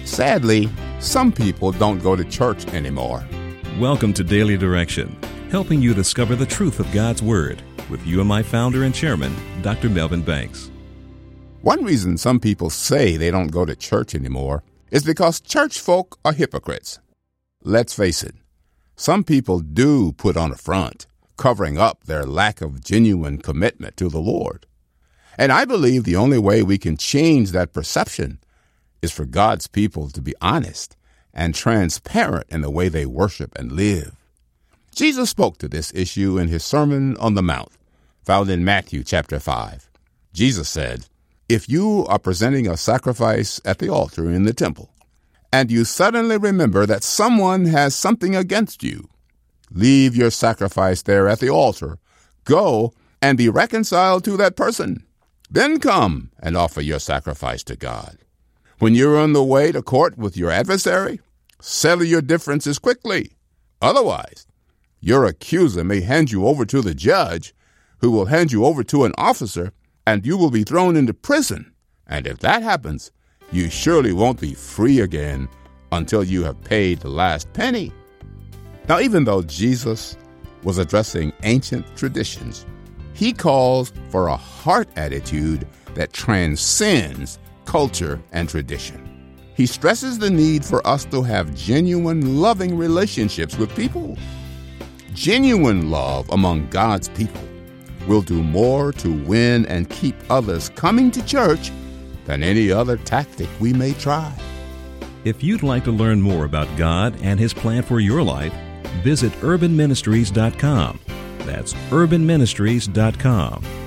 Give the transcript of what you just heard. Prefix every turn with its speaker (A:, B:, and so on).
A: Sadly, some people don't go to church anymore.
B: Welcome to Daily Direction, helping you discover the truth of God's Word with UMI founder and chairman, Dr. Melvin Banks.
A: One reason some people say they don't go to church anymore is because church folk are hypocrites. Let's face it, some people do put on a front, covering up their lack of genuine commitment to the Lord. And I believe the only way we can change that perception is for God's people to be honest and transparent in the way they worship and live. Jesus spoke to this issue in his Sermon on the Mount, found in Matthew chapter 5. Jesus said, "If you are presenting a sacrifice at the altar in the temple, and you suddenly remember that someone has something against you, leave your sacrifice there at the altar, go and be reconciled to that person. Then come and offer your sacrifice to God. When you're on the way to court with your adversary, settle your differences quickly. Otherwise, your accuser may hand you over to the judge, who will hand you over to an officer, and you will be thrown into prison. And if that happens, you surely won't be free again until you have paid the last penny." Now, even though Jesus was addressing ancient traditions, he calls for a heart attitude that transcends culture and tradition. He stresses the need for us to have genuine, loving relationships with people. Genuine love among God's people will do more to win and keep others coming to church than any other tactic we may try.
B: If you'd like to learn more about God and His plan for your life, visit urbanministries.com. That's urbanministries.com.